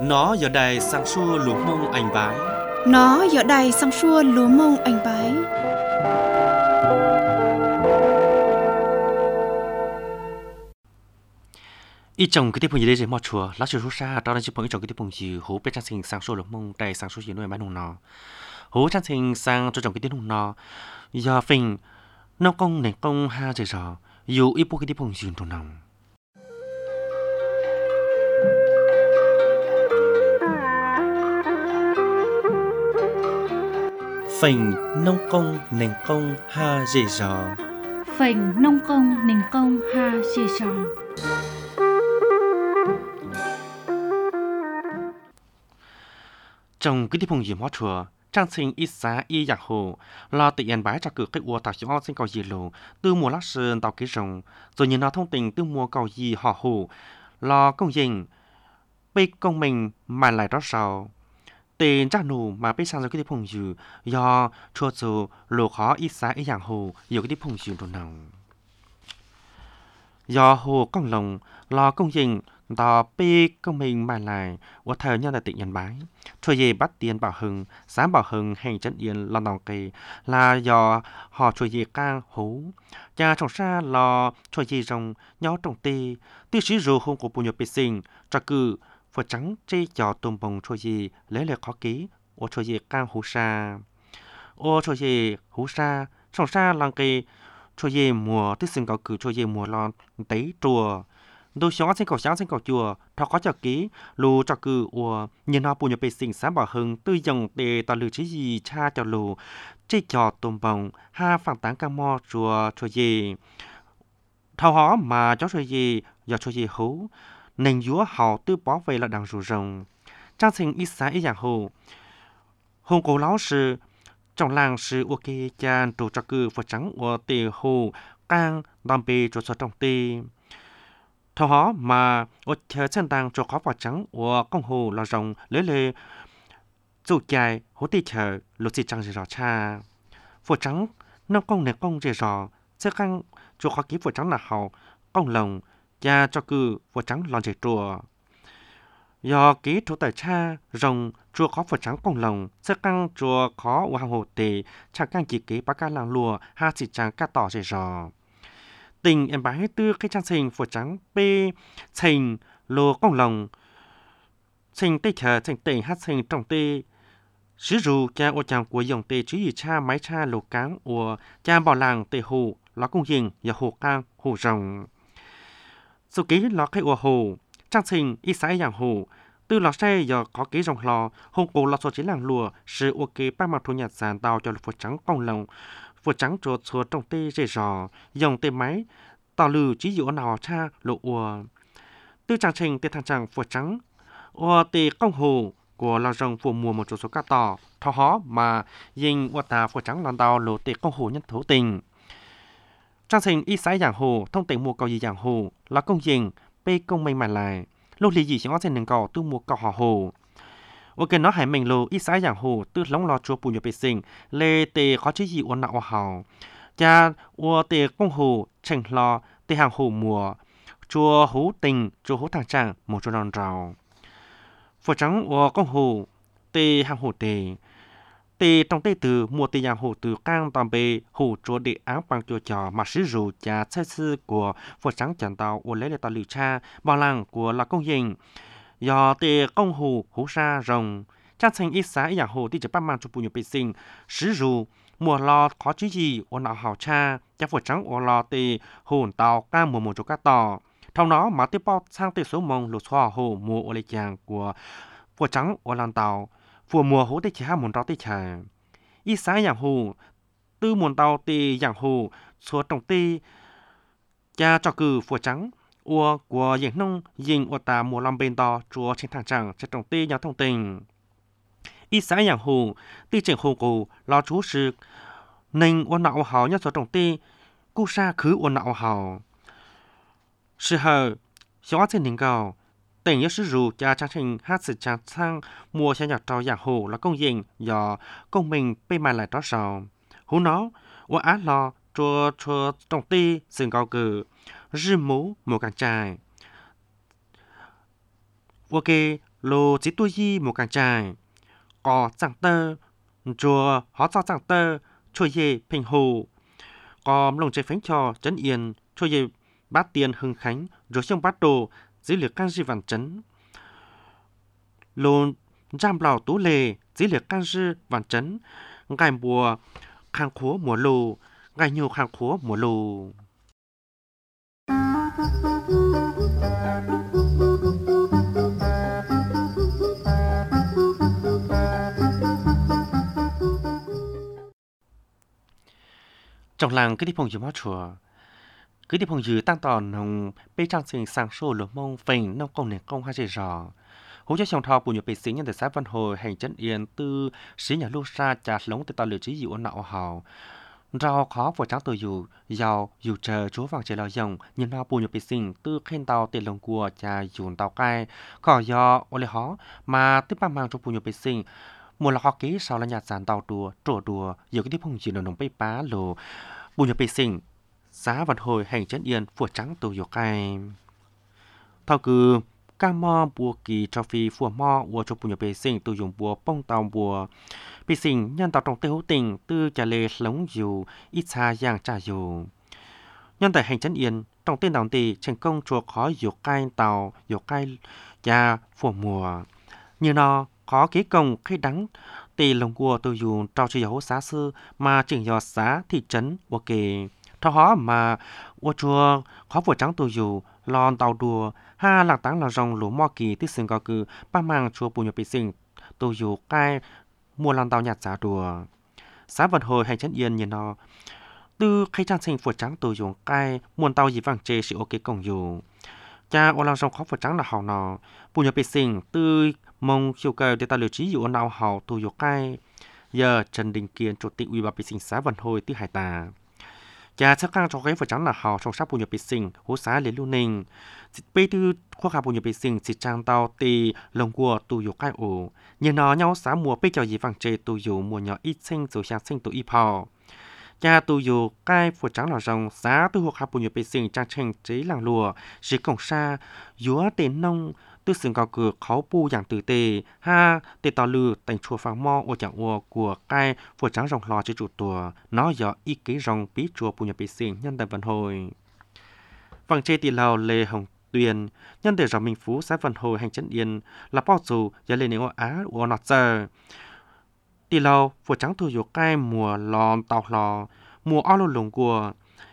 Nó giờ đây sang xua lúa mông anh bái. Nó giờ đây sang xua lúa mông anh bái. Ý chồng cái tiếp phùng gì đây mò chùa, lá chùa rút ra, đó là chụp phùng ý chồng cái tiếp phùng gì, hú bên trang sinh sang xua lúa mông đầy sang xua gì nuôi bán nông nò. Hú trang sinh sang cho chồng cái tiếp nông nò, giờ phình nông công nền công ha trời rò, dù ý bố cái tiếp phùng gì nông nòng. Phình nông công nền công ha dễ dò. Phình nông công nền công ha dễ dò. Trong cái tiếp phùng gì mó chùa, trang sinh ít xá y giặc hồ, lo tự yên bái cho cử cái ua tạo cho sinh cầu gì lù, từ mùa lắc sơn tạo cái rồng, rồi nhìn nó thông tình từ mùa cầu gì họ hồ, lo công dình, bây công mình mà lại đó sao. Tên chắc nụ mà bây sang rồi cái tiếp phùng gì, do chùa dù lù khó ít xá y giặc hồ, dù cái tiếp phùng gì đồ nào. Do hồ công lồng, lo công dình, đó bê công mình mà lại, và thời nhân là tự nhân bái. Cho dê bắt tiền bảo hưng, sáng bảo hưng hành chân yên lo nòng kê, là do họ cho dê cang hú. Cha trọng xa lo cho dê rồng nhau trọng tê, tư sĩ rù hông của bù nhật bê sinh, cho cử, vừa trắng chê cho tùm bồng cho dê lấy lời khó ký, và cho dê cang hú xa. Ô cho dê hú xa, trọng xa lòng kê, cho dê mùa tư sinh cầu cử cho dê mùa lo tế trùa. Đôi xóa sinh cầu chùa, thọ có cho ký, lù cho cử ua, nhìn họ bù nhập bê sinh sáng bảo hưng, tư dòng tê tà lử chí gì cha cho lù, chê cho tùm bồng, ha phẳng tán ca mò chùa cho gì. Thảo hóa mà cho gì, giờ cho gì hú, nền dúa họ tư bó về là đằng rù rồng. Trang sinh ít xá ít dạng hồ, hông cổ lão sư, trong làng sư ua kê chan trù cho cử phật trắng ua tê hồ, cang đàm bê cho cho trong tê. Thảo hóa mà ở chờ chân đăng cho khó vào trắng của công hồ là rồng lấy lệ dù dài hỗ tì chờ lột xì trăng dì rõ cha. Phổ trắng nông công nè công dì rõ sẽ khăn cho khó ký phổ trắng là hậu công lồng và cho cư phổ trắng lòn dì trùa. Do ký thủ tài cha rồng chùa khó phổ trắng công lồng sẽ khăn chùa khó hoàng hồ tì cha khăn chỉ ký bác ca làng lùa ha xì trắng ca tỏ dì rõ. Tình em bái tư cái trang sinh phổ trắng bê trình lô công lồng trình tê chờ trình tê hát trình trọng tê sử dụng cha ô chàng của dòng tê chứ gì cha máy cha lô cáng của cha bảo làng tê hồ ló công dình và hồ cang hồ rồng số ký ló cái ua hồ trang sinh y sái dạng hồ tư ló xe giờ có ký rồng lò hông cổ ló số chế làng lùa sự ok ba mặt thu nhật giàn tàu cho phổ trắng công lồng phổ trắng trột xua trong tê dây rò dòng tê máy tàu lử chỉ dụ nào cha lộ ua tư trang trình tê thang trang phổ trắng ua tê công hồ của lò rồng phổ mùa một số cá tỏ thọ hó mà dình ua tà phổ trắng lòn tàu lộ tê công hồ nhân thấu tình trang trình y sái giảng hồ thông tình mùa cầu gì giảng hồ là công dình bê công mình mà lại lúc lý gì chỉ có trên đường cầu tư mùa cầu họ hồ. Ok nó hãy mình lô ít sái giảng hồ tư lóng lo chùa bù nhập bê sinh lê tê khó chứ gì uốn nạo hào cha ua tê công hồ trình lo tê hàng hồ mùa chùa hú tình chùa hú thang trang một chùa đòn rào phổ trắng ua công hồ tê hàng hồ tê trong tê từ mùa tê giảng hồ từ cang tàm bê hồ chùa địa áng bằng chùa trò mà sử dụng cha xây sư của phổ trắng chẳng tàu ua lấy lê tàu lì cha bảo làng của là công dình do tê công hồ hú sa rồng trang sinh ít xá ít dạng hồ tí chỉ bắt mang cho bù nhập bê sinh sử dụng mùa lo khó chứ gì ổ nào hào cha cha phổ trắng ổ lo tê hồn tàu ca mùa một chỗ cá tỏ thông đó mà tiếp bao sang tê số mông lột xoa hồ mùa ổ lê chàng của phổ trắng ổ lan tàu phổ mùa hố tê chỉ hai mùa đó tê chàng ít xá dạng hồ tư mùa tàu tê dạng hồ số trồng tê cha cho cử phổ trắng ua của những nông dình ua tà mùa lâm bên to chúa trên thang chẳng sẽ trồng tê nhau thông tình ít xã dạng hồ tư trưởng hồ cổ lo chú sự nên ua nạo hào nhau số trồng tê cu sa khứ ua nạo hào sự hờ xóa trên đỉnh cầu tỉnh yếu sử dụng cha trang trình hát sự trang sang mùa xe nhạc trò dạng hồ là công dình do công mình bê mà lại đó sầu hú nó ua á lo chúa trồng tê sừng cao cử rư mũ một càng trai ok lô chỉ tôi y một càng trai có chẳng tơ chùa họ cho chẳng tơ chùa ye bình hồ có lồng chơi phánh trò trấn yên chùa ye bát tiền hưng khánh rồi xong bát đồ dữ liệu can di vạn trấn lô giam lò tú lề dữ liệu can di vạn trấn ngày mùa khang khố mùa lù ngày nhiều khang khố mùa lù trong làng cái đi phong dư mót chùa cái đi phong dư tăng tòn hồng bê trang sinh sang sô lửa mông phình nông công nền công hai dây rò hỗ trợ trong thọ bùn nhập bê sĩ nhân tại xã Văn Hồi hành chân yên từ sĩ nhà lưu sa chả lống từ tàu lửa trí dịu nọ hào rau khó của trắng tôi giàu dù chờ chúa vàng trời lao dòng nhìn vào bùn nhập bê sinh từ khen tàu tiền lồng cua chả dùn tàu cay khỏi do ô lê hó mà tiếp ba mang trong bùn nhập bê sinh mùa là khó ký sau là nhà sàn tàu đùa trổ đùa nhiều cái đi phong dư nồng bê bá lồ bùn nhập bê sinh xã Văn Hồi hành chân yên của trắng tôi dụ cay thao cứ ca mò bùa kỳ cho phi phùa mò của cho bùn nhập bê sinh tôi dùng bùa bông tàu bùa bê sinh nhân tàu trong tê hữu tình từ trả lệ lống dù ít xa giang trả dù nhân tại hành chân yên trong tên đào tì thành công chùa khó dụ cay tàu dụ cay và phùa mùa như nó có kế công khi đắng tì lồng cua tôi dùng trao cho giáo xá sư mà chỉnh dò xá thị trấn của kề thao hóa mà của chùa khó vừa trắng tôi dù lon tàu đùa ha lạc táng là rồng lúa mò kỳ tích sinh có cư ba mang chùa bùn nhập bị sinh tôi dù cai mua lon tàu nhạt giá đùa xã Vận Hồi hành chân yên như nó từ khi trang sinh vừa trắng tôi dùng cai muôn tàu gì vàng chê sự ok công dù cha ô lang rồng khó vừa trắng là hào nọ bùn nhập bị sinh từ mong chiều cờ để ta lưu trí dụ nào hào tôi dù cai giờ Trần Đình Kiên chủ tịch ủy ban bị sinh xã Vận Hồi từ Hải Tà cha sắc khang cho cái vừa trắng là hào trong sát bùn nhập bị sinh hố xá lấy lưu ninh bây tư khoa học bùn nhập bị sinh chỉ trang tàu tì lồng cua tù dụ cai ổ như nó nhau xá mùa bây giờ gì vàng chê tù dụ mùa nhỏ ít sinh rồi sang sinh tù y phò cha tù dụ cai vừa trắng là rồng xá tư khoa học bùn nhập bị sinh trang tranh chế làng lùa chỉ cổng xa dúa tên nông tư sừng cao cửa khấu bu dạng tử tề ha tề tò lư thành chùa phàng mo ô chẳng ô của cai vừa trắng rồng lò cho chủ tùa nó do ý kế rồng bí chùa bùn nhập bị sinh nhân tại Vận Hồi vàng chê tì lào lê hồng tuyền nhân để rồng minh phú xã Vận Hồi hành chân yên là bao dù giờ lên ô á ô nọt giờ tì lào vừa trắng thu dụ cai mùa lò tàu lò mùa o lô lồng của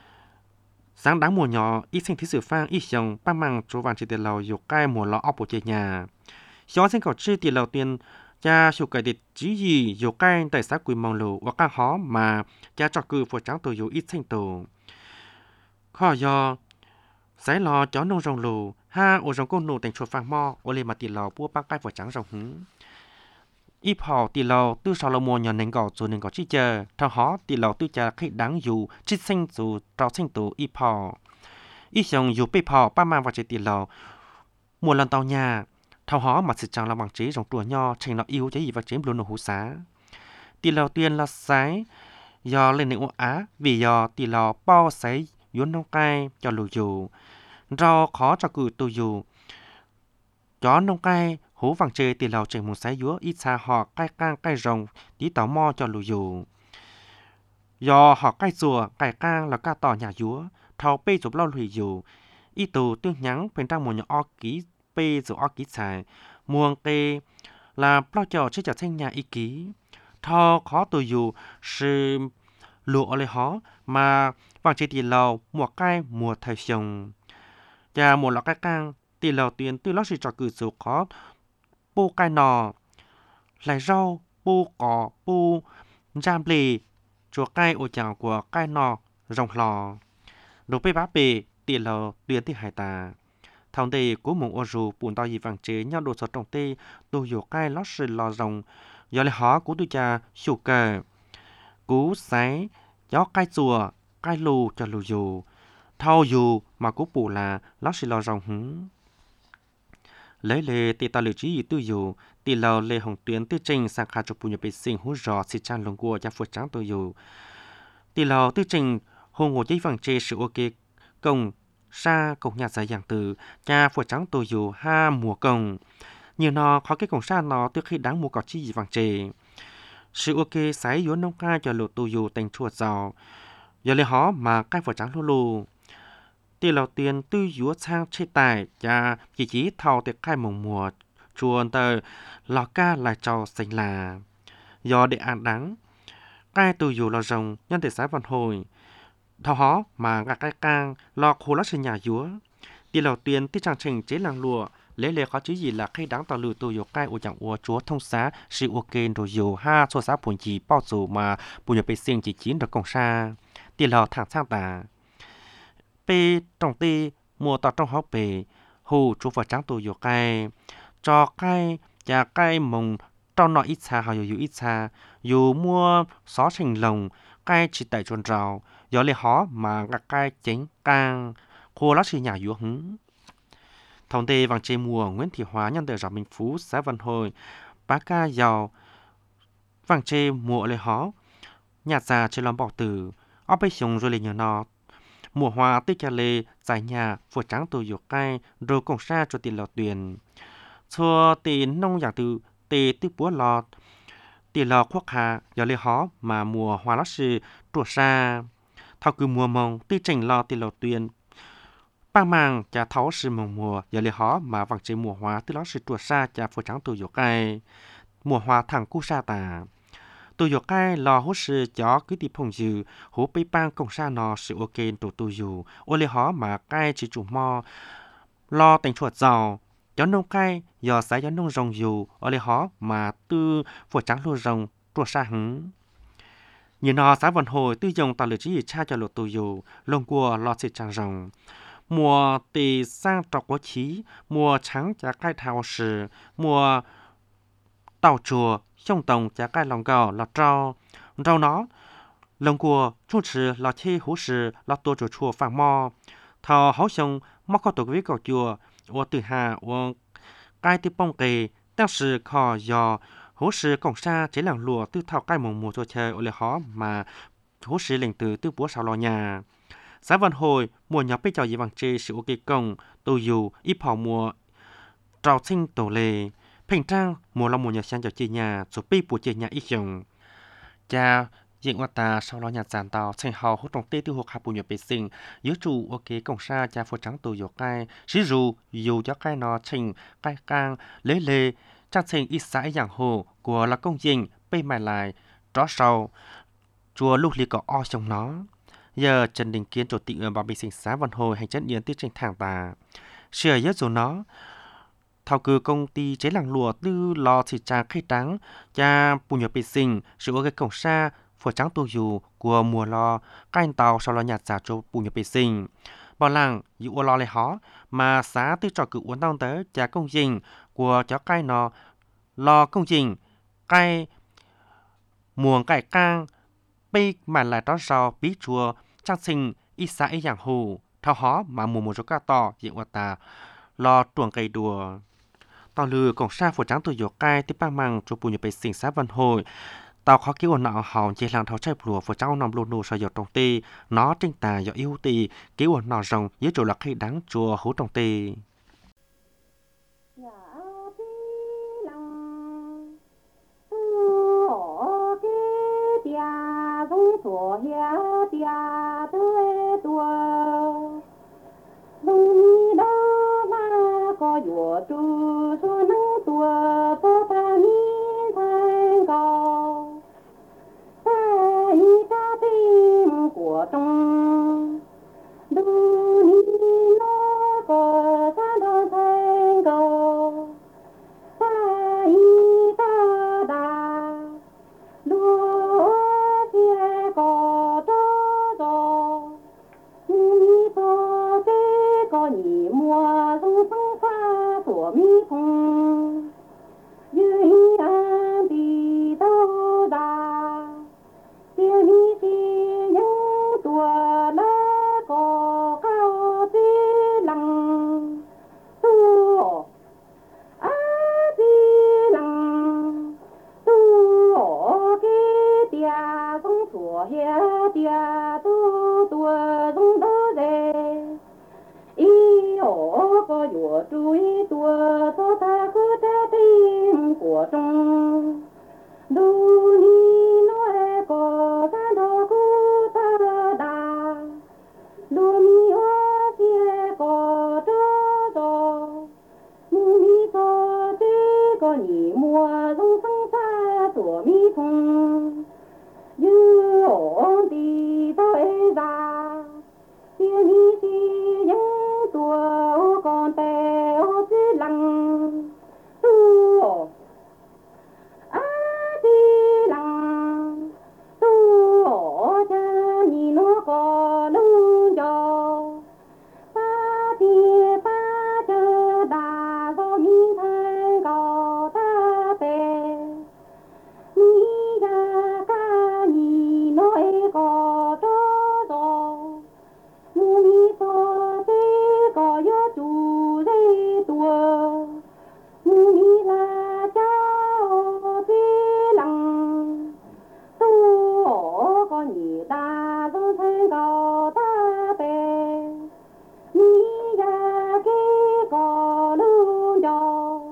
sáng đáng mùa nhỏ ít sinh thí sử phang ít dòng ba mang chỗ vàng chỉ tiền lầu dụ cai mùa lò ốc bộ chơi nhà gió sinh cầu chi tiền lầu tiền cha chủ cải địch chỉ gì dụ cai tại xã Quỳ Mông Lù và càng khó mà cha cho cử phụ trắng tổ dụ ít sinh tổ khó do sái lò chó nông rồng lù ha ô rồng cô nụ thành chuột phang mo ô lên mà tiền lầu bua bác cai phụ trắng rồng hứng ít họ tiền lầu tư sau là mùa nhỏ nền gạo rồi nền gạo chi chờ thằng họ tiền lầu tư cha khi đáng dù chi sinh dù trao sinh tổ ít họ ít dòng dù bê họ ba mang vào chế tiền lầu mùa lần tàu nhà thằng họ mà sự chẳng là bằng chế rồng tua nho thành nó yêu chế gì và chế luôn nó hú xá tiền lầu tiền là sái do lên nền á vì do tiền lầu bao sái yến nông cay cho lù dù do khó cho cử tu dù chó nông cay hú vàng chê tiền lầu chạy một sái dúa ít xa họ cay cang cay rồng tí táo mo cho lù dù do họ cay rùa cay cang là ca tỏ nhà dúa thao bê giúp lau lùi dù ít tù tương nhắn bên trong một nhà o ký bê dù o ký xài muông kê là bao giờ chế trở thành nhà ý ký thao khó tu dù sự lụa lấy họ mà vàng chê tiền lầu mùa cay mùa thời sông và mùa lọ cay cang tiền lầu tiền từ lót sự trò cử dù khó bu cay nò lại rau bu cỏ bu giam lì chùa cay ô chảo của cay nò rồng lò đồ bê bá bê tiền lầu tiền thì hải tà thằng tê cố mong ô dù bùn tao gì vàng chế nhau đồ sọt trong tê đồ dụ cay lót sự lò rồng do lấy họ của tôi cha sủ cờ cú sái gió cay chùa cay lù cho lù dù thao dù mà cố bù là lót sự lò rồng hứng lấy lệ tì ta lưu trí gì tôi dù tì lầu lệ hồng tuyến tư trình sang khá cho bù nhập bê sinh hú rò xì chan lồng cua cho phút trắng tôi dù tì lầu tư trình hôn ngộ giấy vàng chê sự ok công sa công nhà giải giảng từ cha phút trắng tôi dù ha mùa công Nhiều nó khó cái cổng sa nó từ khi đáng mua cọt chi gì vàng trề. Sự ok sái yếu nông ca cho lột tù dù thành chuột giàu. Giờ lấy họ mà cái vỏ trắng lô lô. Tỷ lầu tiền tư yếu sang chế tài và chỉ thầu tiệc khai mồng mùa chuồn tờ lò ca lại trò xanh là. Do để ăn đắng. Cái tù dù lò rồng nhân thể sái vận hồi. Thao hó mà gạt cái cang lò khô lát sinh nhà dúa. Tỷ lầu tiền tí trang trình chế làng lùa. Lấy lệ khó chứ gì là khi đáng tỏ lử tù dù cái ổ chẳng ổ chúa thông xá sự ổ kênh đồ dù ha xô xá bùn chỉ bao dù mà bùn nhập bê xinh chỉ chín được cổng xa. Tỷ lầu thẳng sang tà. Bê trọng tì mùa tỏ trong hốc bê hù chú vật trắng tù dù cái cho cái và cái mông trong nó ít xa họ dù ít xa dù mua xó trình lồng cái chỉ tại chuồn rào do lệ hó mà gạt cái chính càng khô lát sự nhà dúa hứng. Thông tê vàng chế mùa Nguyễn Thị Hóa nhân đời rõ Minh Phú xã Văn Hồi bá ca giàu vàng chế mùa lệ hó nhà già chế lòng bỏ tử ốc bê xong rồi lệ nhờ nó mùa hoa tích cha lê giải nhà phổ trắng tù dụ cay rồi cổng xa cho tiền lọt tuyển cho tiền nông dạng từ tê tức búa lọt tiền lọt khoác hạ do lệ hó mà mùa hoa lót sư trùa xa thao cứ mùa mông tư trình lọt tiền lọt tuyển bang mang cha tháo sư mồng mùa giờ lệ hó mà vàng chế mùa hoa tư lót sư trùa xa cha phổ trắng tù dụ cay mùa hoa thẳng cu sa tà tù dụ cay lò hốt sư chó cứ đi phong dư hú bê bang công sa nò sự ok tổ tù dụ ô lê hó mà cay chỉ chủ mò lo thành chuột giàu chó nông cay giờ xá chó nông rồng dù ô lê hó mà tư phổ trắng lô rồng trùa xa hứng nhìn nó xã vận hồi tư dùng tạo lửa chỉ cha cho lột tù dụ lông cua lo xịt trang rồng mùa tì sang trọc quốc chí mùa trắng chả cay thao sử mùa tàu chùa sông tổng chả cay lòng gạo lọt rau nó lông cua trung trừ lọt chi hú sử lọt tổ chùa chùa phàng mò thao háo sông móc có tổ quý cầu chùa ô từ hà ô cay tư bông kề tăng sử khò giò hú sử cổng xa chế làng lùa tư thao cay mồng mùa chùa chơi ô lê hó mà hú sử lệnh từ tư búa sao lò nhà xã vận hồi mùa nhỏ bây giờ gì bằng chê sự ok công tù dù ít họ mùa trào sinh tổ lề平常mùa long mùa nhà sang cho chị nhà rồi bị bùa chị nhà ít dùng cha diện qua ta sau đó nhà giàn tàu thành hào hốt trong tê tiêu hộp hạt bùa nhập bê sinh dưới trụ ok cổng xa cha phô trắng tù dầu cay sử dụng dù cho cay nó trình cay càng lấy lề trang trình ít xã dạng hồ của là công trình bê mài lại rõ sâu chùa lúc li có o trong nó giờ Trần Đình Kiên chủ tịch ủy ban bê sinh xã Văn Hồi hành chất yến tiết tranh thẳng tà sửa nhất dù nó thao cử công ty chế làng lùa tư lò thịt trà khay trắng cha bù nhập bê sinh sự ở cái cổng xa phở trắng tu dù của mùa lò các anh tàu sau lò nhạt giả cho bù nhập bê sinh bảo làng dụ lò lại hó mà xã tư trò cử uốn tao tới cha công trình của chó cay nó lò công trình cay muồng cải cang bây mà lại đó sau bí chùa trang sinh ít xã ấy dạng hồ thao hó mà mùa mùa cho cá to diện qua ta lò tuồng cây đùa tàu lừa cổng xa phổ trắng từ dọc cay tiếp bang măng cho bù nhập bê sinh xã Văn Hồi tàu khó kêu nọ hỏng chỉ làm tháo chạy bùa phổ trắng nằm lùn nù sợi dọc trong tê nó trên tà do yêu tì kêu nọ rồng dưới chỗ là khi đáng chùa hú trong tê có dùa trù xua nắng tua có ta mi than cầu ta y ta tim của trong đu ni nó có ta đó than cầu ta y ta đà đua kia có cho cho ni to cái có nhị mùa của mi phong dưới an đi đâu đà tiêu mi si những tua lá cỏ cao tí lăng tu á tí lăng tu cái tia sông sủa hia tia tu tua sông đó về ý ổ có dùa chuối tua số ta cứ ra tí của trung đu ni nói có ta đó cu ta đà đu mi ô kia có trơ gió mu mi so thế có nhị mùa rong sang xa tuổi mi thùng như ổn đi tới ra tia mi si những tuổi còn tèo chứ lăng tu a đi lăng tu cha nhìn nó có lưng gió ta tia ta chờ đà do mi thay gò ta tè mi ya ca nhìn nói có trớ gió mu mi so thế có gió chủ dây tua mu mi là cháu thế lăng tu ổ có nhị ta do thay gò ta tè mi ya kê có lưng gió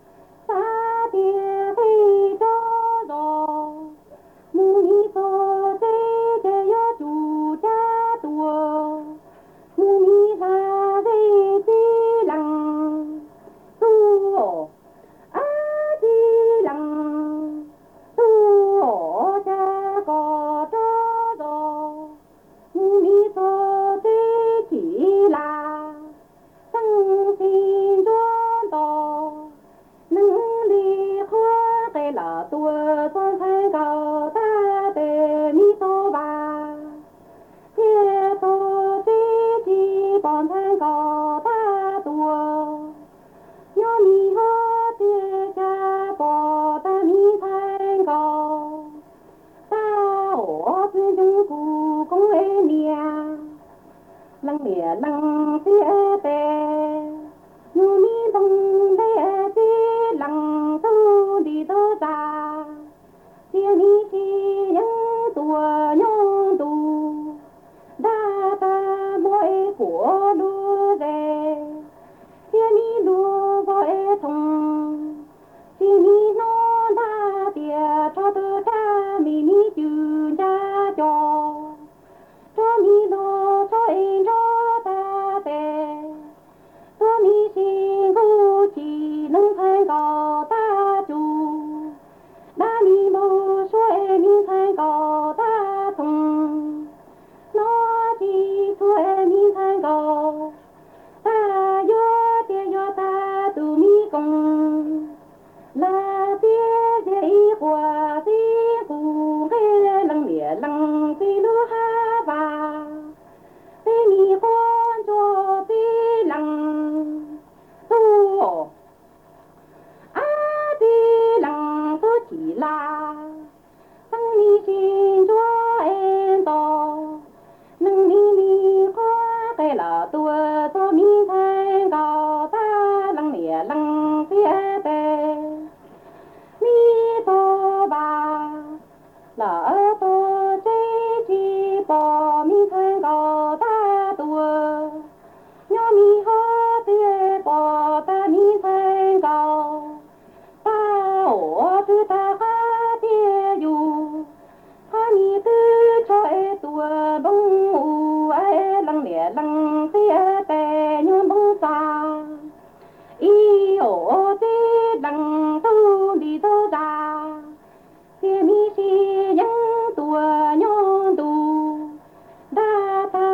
ta tia thế cho gió mu mi so thế để gió chủ cha tua mu mi ra dây tí lăng tu ổ a tí lăng tu ổ cha có trớ gió mu mi so thế chỉ là tăng xin cho to nâng đi khoa cái là tua cho thay cầu ta để mi so ba chia to thế chỉ bọn thay cầu ta tua nhớ mi hơ tia cha bỏ ta mi thay cầu ta ổ tư dung cụ công ê mìa lăng mìa lăng tia tè như mi bông đê tí lăng tu đi tơ ra tia mi chi những tua nhung tu đa ta mỗi của đua về tia mi đua gọi thùng tia mi nó đa tia cho tơ cha mi chư cha cho mi lo cho em cho ta tè cho mi xin gu chỉ nâng thay gò ta chủ đã mi mô số em mi thay gò ta thùng nó chỉ số em mi thay gò ta yo tia yo ta tu mi công là tia dễ qua tia cụ cái lăng mía lăng tia lúa ha và tia mi con cho tia lăng tu a tia lăng tu chỉ là tăng mi xin cho em to nâng mi khoa cái là tua cho mi thay gò ta lăng mía lăng tia tè mi to ba là ở to chế chi bỏ mi thay gò ta tua nhớ mi hơ tia bỏ ta mi thay gò ta ổ tư ta khá tia dù ha mi tư cho e tua bông u e lăng mẹ lăng tia tè như bông xa y ổ tê lăng tu đi tơ ra tia mi si những tua nhon tu đa ta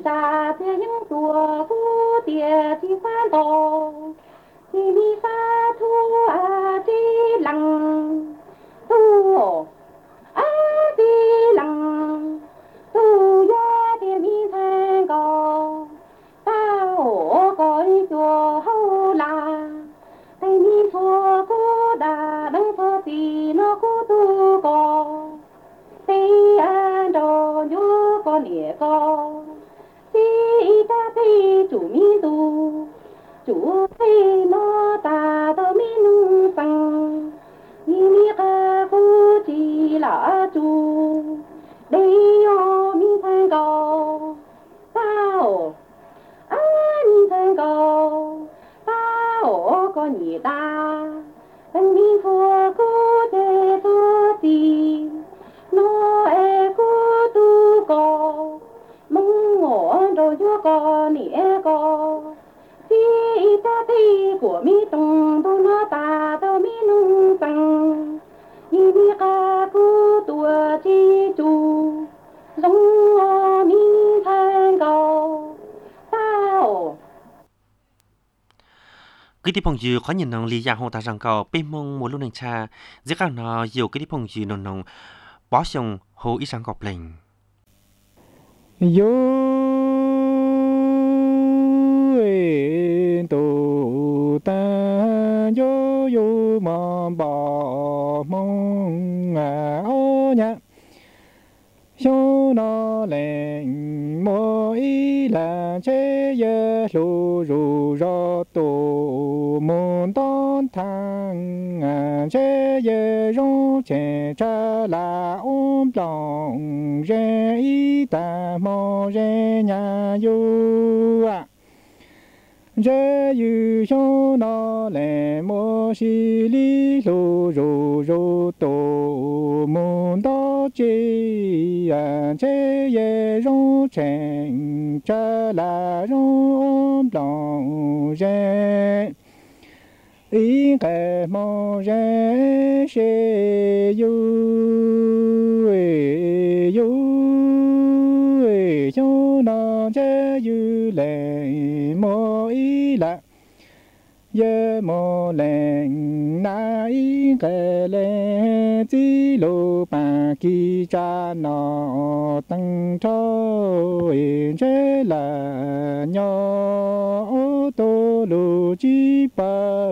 sa thế những tua phú địa thì phan đồ thì mi sa thu a di lăng thu a di lăng thu ya địa mi sang go ta ổ coi chùa hậu la thầy mi thua cô đà đấng phật thì nó cô tu co tây an đồ nhớ con địa co tây ta tây chủ mi tu chủ tây nó ta tơ mi nung sang ni mi ca cô chỉ là chủ đây yo mi sang co tao a mi sang co tao có nhị ta anh mi thua cô thế thua gì nó e cô tu co mong ngõ rồi chúa co nè co chi ta ti của mi tung tu nó ta tao mi nung tăng ni mi ca cô tua chi chu giống mi thang co tao cái đi phong dư có nhìn nòng lý giang hồ ta rằng cầu bên mông một lúc nền cha giữa các nó nhiều cái đi phong dư nòng nòng bó sông hồ ít sáng gọp lệnh yo tu ta yo yo mà bỏ mong ô nhá yo nó lệnh mỗi là chế ye lu ru ro tu môn đón thang chế ye rong chế cha la ôm lòng rê y ta mò rê nhà yu à rê yu yo nó lệ mô xì li lu ru ru tu môn đón chế chế ye rong chế cha la rong lòng rê ý cái mong rê xê yu yu cho nó chế yu lệ mô ý là ye mô lệ na ý cái lệ chỉ lô ba kỳ cha nó tăng cho chế là nhỏ tô lô chi ba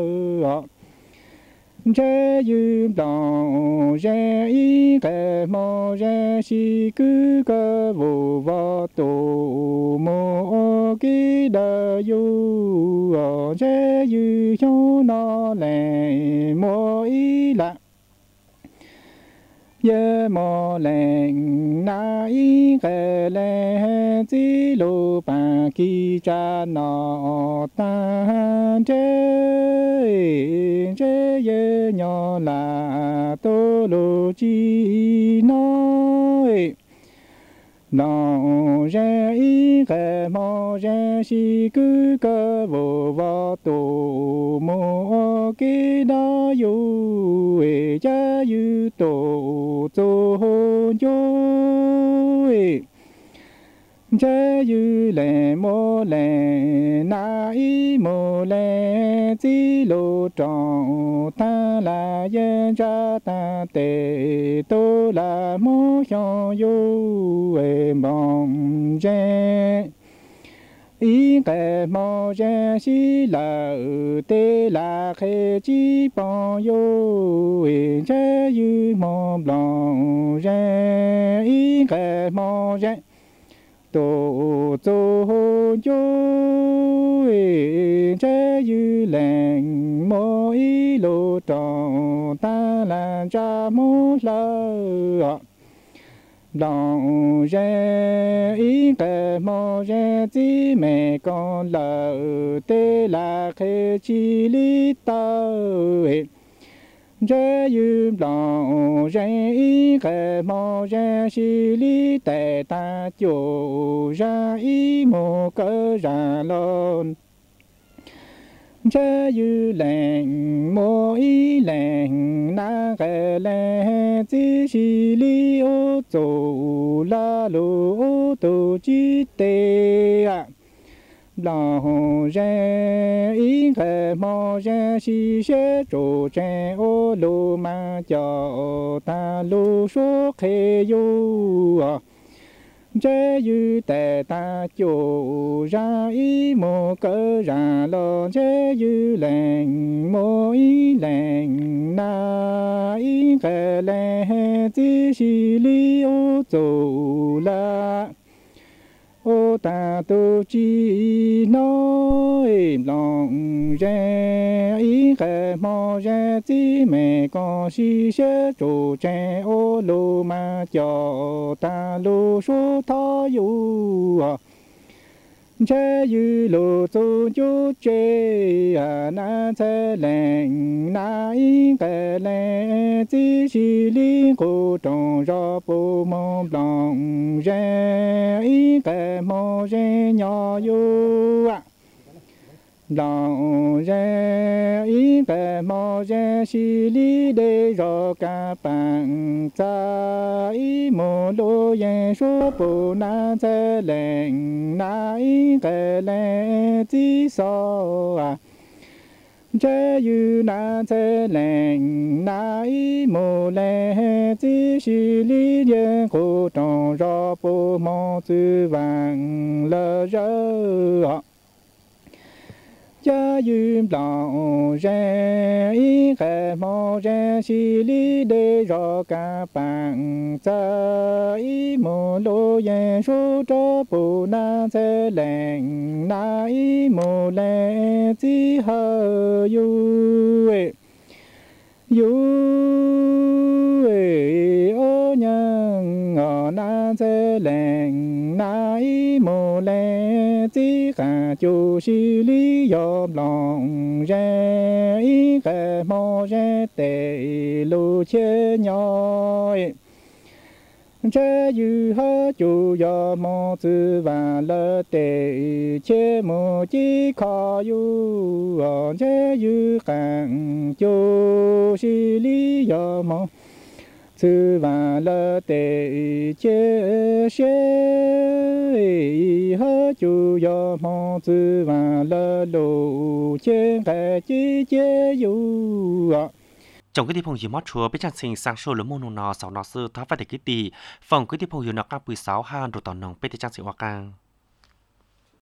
chế yu lòng chế ý cái mô chế si cứ cơ vô vô tô mô kỳ đa yu chế yu cho nó lệ mô ý là ye mô lệnh na ý cái lệ chỉ lô ba kỳ cha nó ta chế chế ye nhỏ là tô lô chi nói lòng rê ý cái mô rê si cứ cơ vô vô tô mô kỳ đa yu cha yu tô tô hô yu chế yu lệ mô lệ na ý mô lệ chỉ lô trọng ta là yên cha ta tê tô là mô hiong yu mong rê ý cái mô rê si là tê là khê chi bong yu chế yu mong lòng rê ý cái mô rê tổ tô yu chế yu lệnh mô ý lô trọng ta là cha mô lơ lòng rê ý cái mô rê chỉ mẹ con lơ tê là khê chi lý tơ rê yu lòng rê ý cái mô rê xì lý tê ta chủ ra ý mô cơ ra lôn Chế yu lệnh mô y lệnh na ghé lệnh chỉ xì li ô dô la lô ô tô chi tê à lòng rè y ghé mô rè xì xế trô chè ô lô ma chò ta lô số khê yu à chế yu tè ta chô ra y mô cơ ra lo chế yu lệnh mô y lệnh na y ghé lệnh chỉ xì li ô dô la ô ta tô chi nói lòng rè y ghé mô rè chỉ mẹ con xì xế trô chè ô lô ma chò ta lô số thọ yu chế yu lô tô chú chế à na chế lệnh na y ghé lệnh chỉ xì li cô tròn ra bồ mô lòng rè y ghé mô rè nhỏ yu à lòng rè y ghé mô rè xì li đê rô ca bằng cha y mô lô yên số bồ na chế lệnh na y ghé lệnh chỉ so à chế yu na chế lệnh na y mô lệnh chỉ xì li yên cô tròn ra bồ mô tư vàng lơ rơ cha yu lòng rè y ghé mô rè xì li đê rô ca bằng cha y mô lô yên số trô bồ na chế lệnh na y mô lệnh chỉ hơ yu yu ô nhân ở na chế lệnh na y mô lệnh chỉ cả chú xì li yom lòng rè y ghé mô rè tê lô chê nhoi chế yu hơ chú yô mô tư và lơ tê chế mô chi khó yu chế yu kháng chú xì li yô mô tư và lơ tê chế xê hơ chú yô mô tư và lơ lô chế ghé chi chế yu trong cái đi phong dì mót chúa biết chăng sinh sang show lớn môn nó sáu nó sư tháo phải để cái tì phòng cái đi phong dì nó các bùi sáu han rồi tỏ nòng biết chăng sinh hoa càng